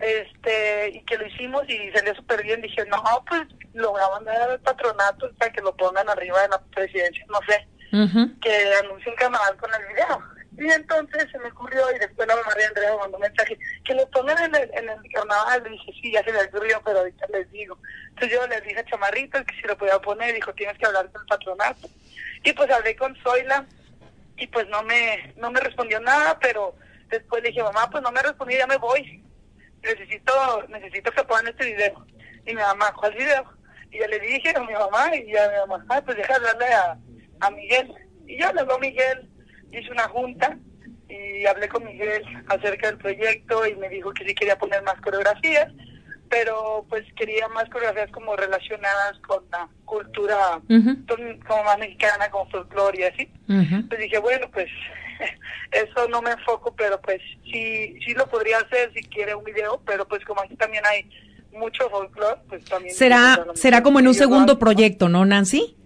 [SPEAKER 20] este y que lo hicimos y salió súper bien. Dije, no, pues lo voy a mandar al patronato para que lo pongan arriba de la presidencia, no sé, uh-huh. que anuncie un carnaval con el video. Y entonces se me ocurrió, y después la mamá de Andrea me mandó un mensaje, que lo pongan en el, en el carnaval. Le dije, sí, ya se me ocurrió, pero ahorita les digo. Entonces yo les dije a Chamarritos que si lo podía poner, dijo, tienes que hablar con el patronato. Y pues hablé con Zoila, y pues no me no me respondió nada, pero después le dije, mamá, pues no me respondí, ya me voy. Necesito necesito que pongan este video. Y mi mamá, ¿cuál video? Y ya le dije a mi mamá, y ya mi mamá, ah, pues deja hablarle a, a Miguel. Y yo le habló a Miguel, hice una junta, y hablé con Miguel acerca del proyecto, y me dijo que sí quería poner más coreografías, pero pues quería más coreografías como relacionadas con la cultura, uh-huh. con, como más mexicana, como folclore y así. Uh-huh. Pues dije, bueno, pues eso no me enfoco, pero pues sí sí lo podría hacer si quiere un video, pero pues como aquí también hay mucho folclore, pues también...
[SPEAKER 3] Será, será como en un segundo proyecto, ¿no, Nancy?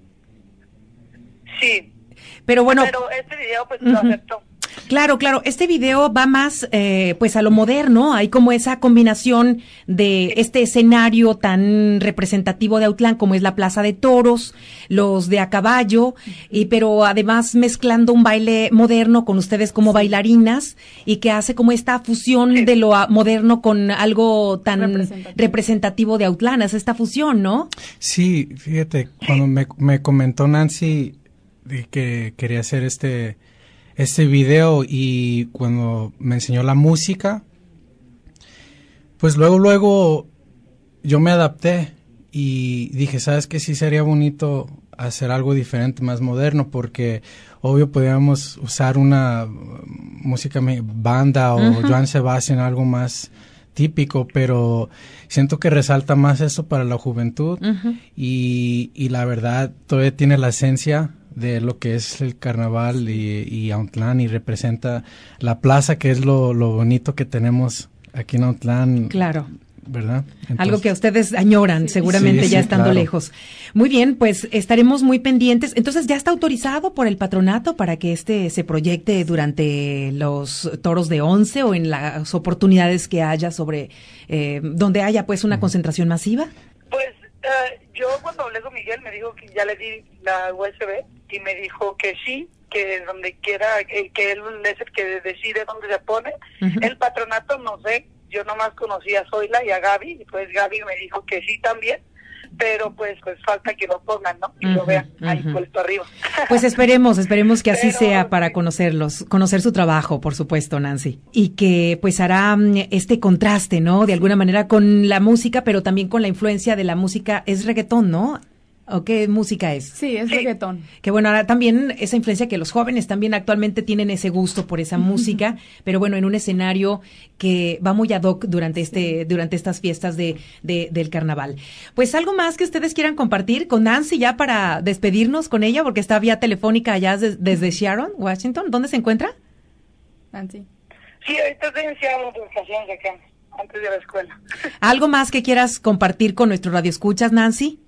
[SPEAKER 20] Sí.
[SPEAKER 3] Pero bueno...
[SPEAKER 20] Pero este video pues uh-huh. lo aceptó.
[SPEAKER 3] Claro, claro. Este video va más, eh, pues a lo moderno. Hay como esa combinación de este escenario tan representativo de Autlán como es la Plaza de Toros, los de a caballo, y pero además mezclando un baile moderno con ustedes como bailarinas y que hace como esta fusión sí. de lo moderno con algo tan representativo, representativo de Autlán. Es esta fusión, ¿no?
[SPEAKER 18] Sí, fíjate, cuando me, me comentó Nancy de que quería hacer este... este video y cuando me enseñó la música, pues luego, luego yo me adapté y dije, ¿sabes qué? Sí sería bonito hacer algo diferente, más moderno, porque obvio podíamos usar una música banda o uh-huh. Joan Sebastián, algo más típico, pero siento que resalta más eso para la juventud uh-huh. y, y la verdad todavía tiene la esencia de lo que es el carnaval y, y Autlán, y representa la plaza, que es lo, lo bonito que tenemos aquí en Autlán.
[SPEAKER 3] Claro.
[SPEAKER 18] ¿Verdad? Entonces,
[SPEAKER 3] algo que ustedes añoran, sí, seguramente sí, ya sí, estando claro. lejos. Muy bien, pues estaremos muy pendientes. Entonces, ¿ya está autorizado por el patronato para que este se proyecte durante los toros de once o en las oportunidades que haya sobre, eh, donde haya pues una uh-huh. concentración masiva?
[SPEAKER 20] Pues uh, yo cuando hablé con Miguel me dijo que ya le di la U S B y me dijo que sí, que donde quiera, que, que él es el que decide dónde se pone. Uh-huh. El patronato no sé, yo nomás conocí a Zoila y a Gaby, y pues Gaby me dijo que sí también, pero pues pues falta que lo pongan, ¿no? Y uh-huh, lo vean ahí uh-huh. puesto arriba.
[SPEAKER 3] Pues esperemos, esperemos que así pero, sea para conocerlos, conocer su trabajo, por supuesto, Nancy. Y que pues hará este contraste, ¿no? De alguna manera con la música, pero también con la influencia de la música, es reggaetón, ¿no? ¿O qué música es?
[SPEAKER 19] Sí, es sí. reggaetón.
[SPEAKER 3] Que bueno, ahora también esa influencia que los jóvenes también actualmente tienen ese gusto por esa música, pero bueno, en un escenario que va muy ad hoc durante este, durante estas fiestas de, de, del carnaval. Pues algo más que ustedes quieran compartir con Nancy ya para despedirnos con ella, porque está vía telefónica allá desde, desde Sharon, Washington. ¿Dónde se encuentra?
[SPEAKER 19] Nancy.
[SPEAKER 20] Sí, ahorita estoy en Sharon, por vacaciones acá, antes de la escuela.
[SPEAKER 3] ¿Algo más que quieras compartir con nuestro radioescuchas, Nancy?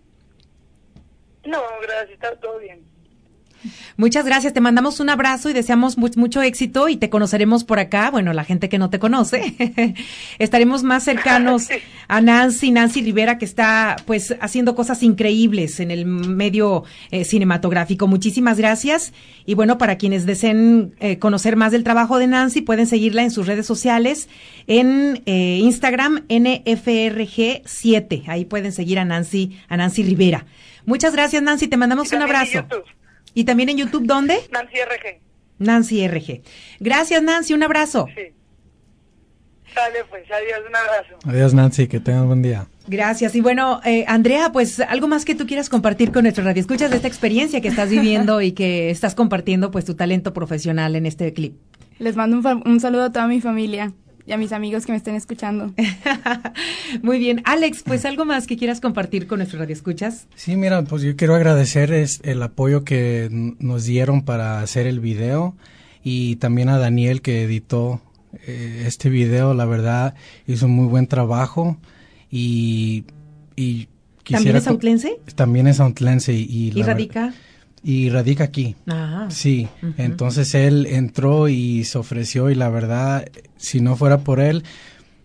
[SPEAKER 20] No, gracias, está todo bien.
[SPEAKER 3] Muchas gracias, te mandamos un abrazo y deseamos mucho, mucho éxito y te conoceremos por acá, bueno, la gente que no te conoce, estaremos más cercanos a Nancy, Nancy Rivera, que está pues haciendo cosas increíbles en el medio eh, cinematográfico. Muchísimas gracias y bueno, para quienes deseen eh, conocer más del trabajo de Nancy, pueden seguirla en sus redes sociales, en eh, Instagram, N F R G siete, ahí pueden seguir a Nancy, a Nancy Rivera. Muchas gracias, Nancy, te mandamos un abrazo. ¿Y también en YouTube dónde?
[SPEAKER 20] Nancy R G.
[SPEAKER 3] Nancy R G. Gracias, Nancy, un abrazo.
[SPEAKER 20] Sí. Dale, pues, adiós, un abrazo.
[SPEAKER 18] Adiós, Nancy, que tengas buen día.
[SPEAKER 3] Gracias. Y bueno, eh, Andrea, pues, algo más que tú quieras compartir con nuestro radioescuchas de esta experiencia que estás viviendo y que estás compartiendo, pues, tu talento profesional en este clip.
[SPEAKER 19] Les mando un, fa- un saludo a toda mi familia y a mis amigos que me estén escuchando.
[SPEAKER 3] Muy bien. Alex, pues algo más que quieras compartir con nuestros radioescuchas.
[SPEAKER 18] Sí, mira, pues yo quiero agradecer es el apoyo que n- nos dieron para hacer el video y también a Daniel que editó eh, este video. La verdad, hizo un muy buen trabajo y, y quisiera...
[SPEAKER 3] ¿También es autlense?
[SPEAKER 18] También es autlense. ¿Y, y,
[SPEAKER 3] ¿Y radica?
[SPEAKER 18] Y radica aquí.
[SPEAKER 3] Ah.
[SPEAKER 18] Sí, uh-huh. Entonces él entró y se ofreció y la verdad, si no fuera por él,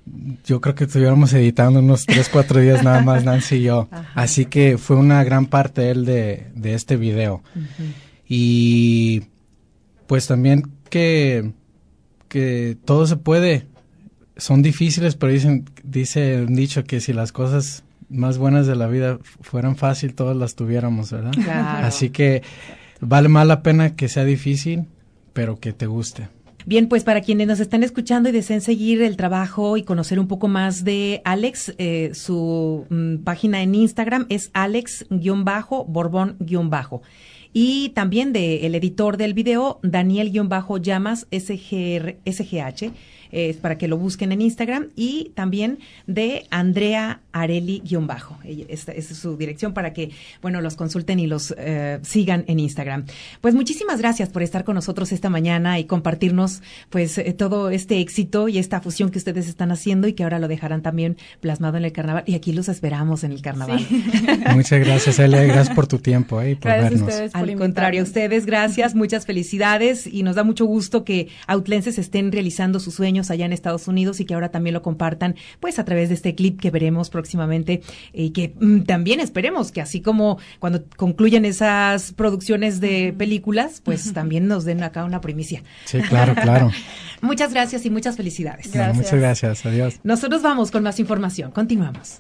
[SPEAKER 18] yo creo que estuviéramos editando unos tres, cuatro días nada más, Nancy y yo. Ajá. Así que fue una gran parte él de, de este video. Uh-huh. Y pues también que, que todo se puede. Son difíciles, pero dicen, dice un dicho que si las cosas más buenas de la vida fueran fácil, todas las tuviéramos, ¿verdad? Claro. Así que vale más la pena que sea difícil, pero que te guste.
[SPEAKER 3] Bien, pues para quienes nos están escuchando y deseen seguir el trabajo y conocer un poco más de Alex, eh, su mm, página en Instagram es alex-borbón-. Y también de el editor del video, Daniel-Llamas S G H, eh, para que lo busquen en Instagram, y también de Andrea Areli-bajo. Esta, esta es su dirección para que, bueno, los consulten y los eh, sigan en Instagram. Pues muchísimas gracias por estar con nosotros esta mañana y compartirnos, pues, eh, todo este éxito y esta fusión que ustedes están haciendo y que ahora lo dejarán también plasmado en el carnaval. Y aquí los esperamos en el carnaval. Sí.
[SPEAKER 18] Muchas gracias, Elia, y gracias por tu tiempo, eh, y por
[SPEAKER 3] gracias
[SPEAKER 18] vernos.
[SPEAKER 3] A ustedes, al contrario, a ustedes, gracias, muchas felicidades, y nos da mucho gusto que outlenses estén realizando sus sueños allá en Estados Unidos y que ahora también lo compartan, pues, a través de este clip que veremos próximamente, y que mm, también esperemos que así como cuando concluyan esas producciones de películas, pues también nos den acá una primicia.
[SPEAKER 18] Sí, claro, claro.
[SPEAKER 3] Muchas gracias y muchas felicidades.
[SPEAKER 18] Gracias. No, muchas gracias, adiós.
[SPEAKER 3] Nosotros vamos con más información, continuamos.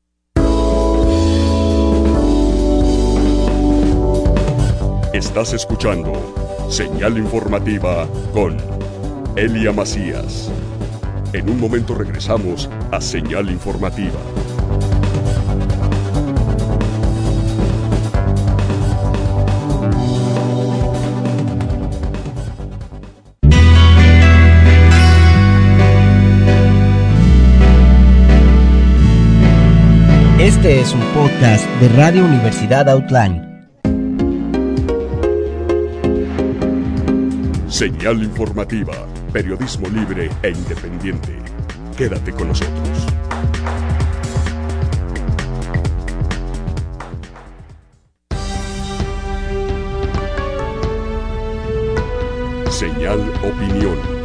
[SPEAKER 2] Estás escuchando Señal Informativa con Elia Macías. En un momento regresamos a Señal Informativa.
[SPEAKER 1] Este es un podcast de Radio Universidad Outland.
[SPEAKER 2] Señal Informativa, periodismo libre e independiente. Quédate con nosotros. Señal Opinión.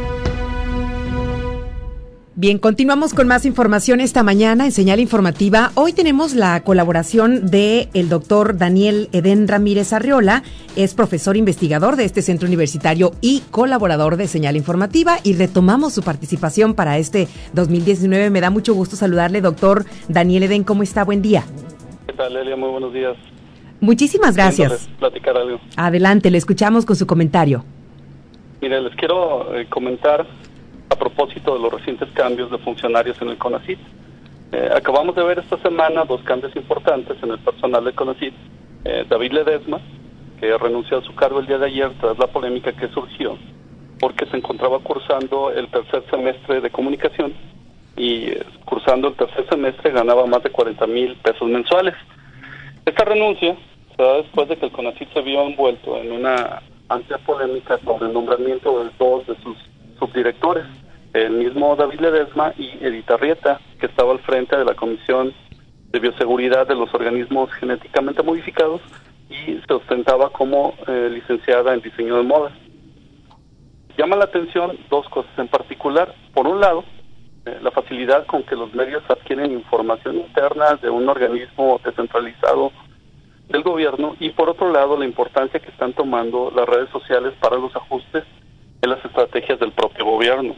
[SPEAKER 3] Bien, continuamos con más información esta mañana en Señal Informativa. Hoy tenemos la colaboración de el doctor Daniel Edén Ramírez Arriola, es profesor investigador de este centro universitario y colaborador de Señal Informativa, y retomamos su participación para este dos mil diecinueve. Me da mucho gusto saludarle, doctor Daniel Edén. ¿Cómo está? Buen día.
[SPEAKER 21] ¿Qué tal, Elia? Muy buenos días.
[SPEAKER 3] Muchísimas gracias.
[SPEAKER 21] Platicar algo.
[SPEAKER 3] Adelante, le escuchamos con su comentario.
[SPEAKER 21] Mire, les quiero eh, comentar a propósito de los recientes cambios de funcionarios en el CONACYT. Eh, acabamos de ver esta semana dos cambios importantes en el personal del CONACYT. Eh, David Ledesma, que renunció a su cargo el día de ayer tras la polémica que surgió, porque se encontraba cursando el tercer semestre de comunicación, y eh, cursando el tercer semestre ganaba más de cuarenta mil pesos mensuales. Esta renuncia se da después de que el CONACYT se vio envuelto en una amplia polémica sobre el nombramiento de dos de sus subdirectores, el mismo David Ledesma y Edith Arrieta, que estaba al frente de la Comisión de Bioseguridad de los Organismos Genéticamente Modificados y se ostentaba como eh, licenciada en diseño de moda. Llama la atención dos cosas en particular. Por un lado, eh, la facilidad con que los medios adquieren información interna de un organismo descentralizado del gobierno, y por otro lado, la importancia que están tomando las redes sociales para los ajustes en las estrategias del propio gobierno.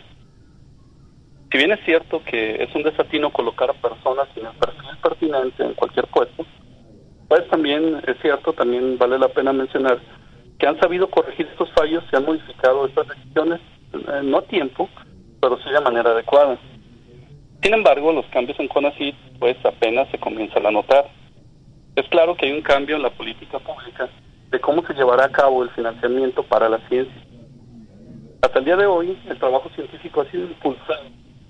[SPEAKER 21] Si bien es cierto que es un desatino colocar a personas sin el perfil pertinente en cualquier puesto, pues también es cierto, también vale la pena mencionar que han sabido corregir estos fallos y han modificado estas decisiones, eh, no a tiempo, pero sí de manera adecuada. Sin embargo, los cambios en CONACYT pues apenas se comienzan a notar. Es claro que hay un cambio en la política pública de cómo se llevará a cabo el financiamiento para la ciencia. Hasta el día de hoy, el trabajo científico ha sido impulsado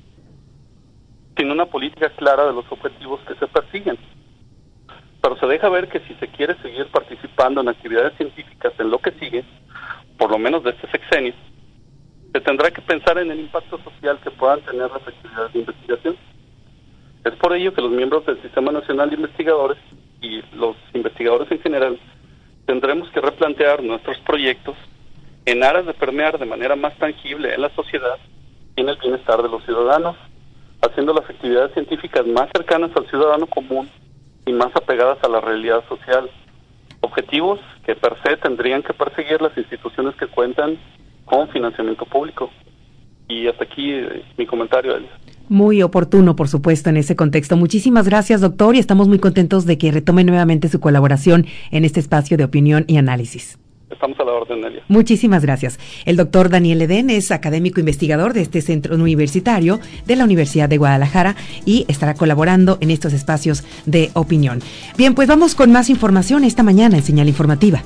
[SPEAKER 21] sin una política clara de los objetivos que se persiguen. Pero se deja ver que si se quiere seguir participando en actividades científicas en lo que sigue, por lo menos de este sexenio, se tendrá que pensar en el impacto social que puedan tener las actividades de investigación. Es por ello que los miembros del Sistema Nacional de Investigadores y los investigadores en general tendremos que replantear nuestros proyectos en aras de permear de manera más tangible en la sociedad y en el bienestar de los ciudadanos, haciendo las actividades científicas más cercanas al ciudadano común y más apegadas a la realidad social. Objetivos que per se tendrían que perseguir las instituciones que cuentan con financiamiento público. Y hasta aquí eh, mi comentario, Elia.
[SPEAKER 3] Muy oportuno, por supuesto, en ese contexto. Muchísimas gracias, doctor, y estamos muy contentos de que retome nuevamente su colaboración en este espacio de opinión y análisis.
[SPEAKER 21] Estamos a la orden, Elia.
[SPEAKER 3] Muchísimas gracias. El doctor Daniel Edén es académico investigador de este centro universitario de la Universidad de Guadalajara y estará colaborando en estos espacios de opinión. Bien, pues vamos con más información esta mañana en Señal Informativa.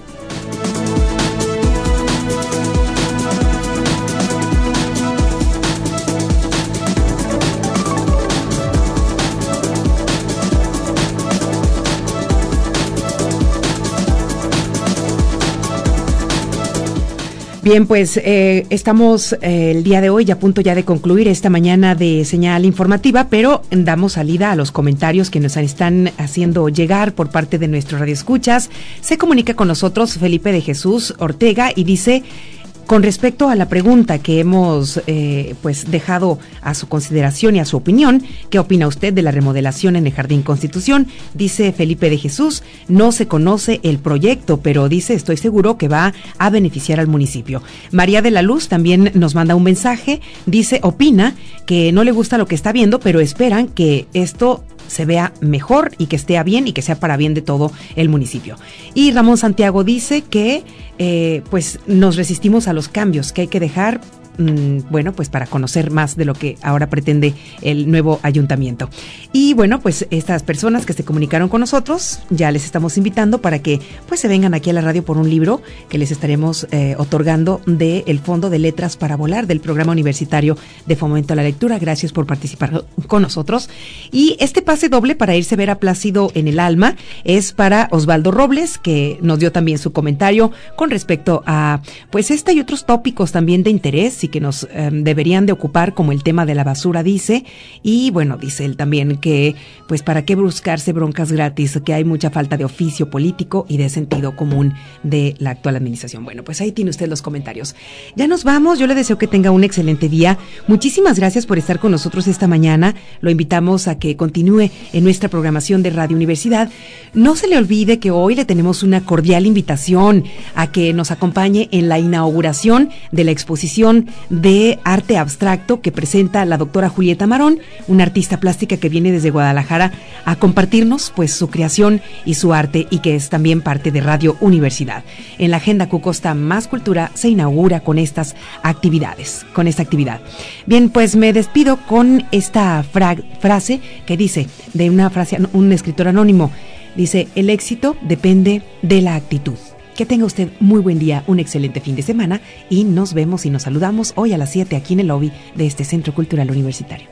[SPEAKER 3] Bien, pues eh, estamos eh, el día de hoy a punto ya de concluir esta mañana de Señal Informativa, pero damos salida a los comentarios que nos están haciendo llegar por parte de nuestros radioescuchas. Se comunica con nosotros Felipe de Jesús Ortega y dice: con respecto a la pregunta que hemos eh, pues dejado a su consideración y a su opinión, ¿qué opina usted de la remodelación en el Jardín Constitución? Dice Felipe de Jesús, no se conoce el proyecto, pero dice, estoy seguro que va a beneficiar al municipio. María de la Luz también nos manda un mensaje, dice, opina que no le gusta lo que está viendo, pero esperan que esto se vea mejor y que esté bien y que sea para bien de todo el municipio. Y Ramón Santiago dice que eh, pues nos resistimos a los cambios, que hay que dejar bueno, pues para conocer más de lo que ahora pretende el nuevo ayuntamiento. Y bueno, pues estas personas que se comunicaron con nosotros, ya les estamos invitando para que pues se vengan aquí a la radio por un libro que les estaremos eh, otorgando del Fondo de Letras para Volar del Programa Universitario de Fomento a la Lectura. Gracias por participar con nosotros. Y este pase doble para irse a ver a Plácido en el Alma es para Osvaldo Robles, que nos dio también su comentario con respecto a pues esta y otros tópicos también de interés y que nos eh, deberían de ocupar, como el tema de la basura, dice. Y bueno, dice él también que pues para qué buscarse broncas gratis, que hay mucha falta de oficio político y de sentido común de la actual administración. Bueno, pues ahí tiene usted los comentarios. Ya nos vamos, yo le deseo que tenga un excelente día. Muchísimas gracias por estar con nosotros esta mañana. Lo invitamos a que continúe en nuestra programación de Radio Universidad. No se le olvide que hoy le tenemos una cordial invitación a que nos acompañe en la inauguración de la exposición de arte abstracto que presenta la doctora Julieta Marón, una artista plástica que viene desde Guadalajara a compartirnos pues su creación y su arte, y que es también parte de Radio Universidad. En la agenda Cucosta Más Cultura se inaugura con estas actividades, con esta actividad. Bien, pues me despido con esta fra- frase que dice, de una frase, un escritor anónimo, dice, el éxito depende de la actitud. Que tenga usted muy buen día, un excelente fin de semana, y nos vemos y nos saludamos hoy a las siete aquí en el lobby de este Centro Cultural Universitario.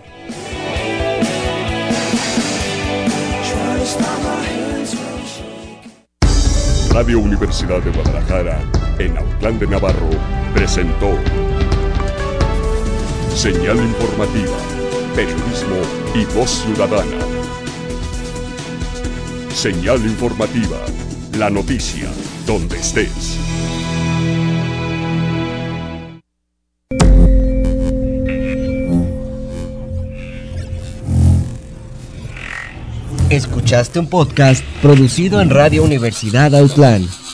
[SPEAKER 2] Radio Universidad de Guadalajara, en Autlán de Navarro, presentó Señal Informativa, periodismo y voz ciudadana. Señal Informativa, la noticia donde estés.
[SPEAKER 1] Escuchaste un podcast producido en Radio Universidad Autlán.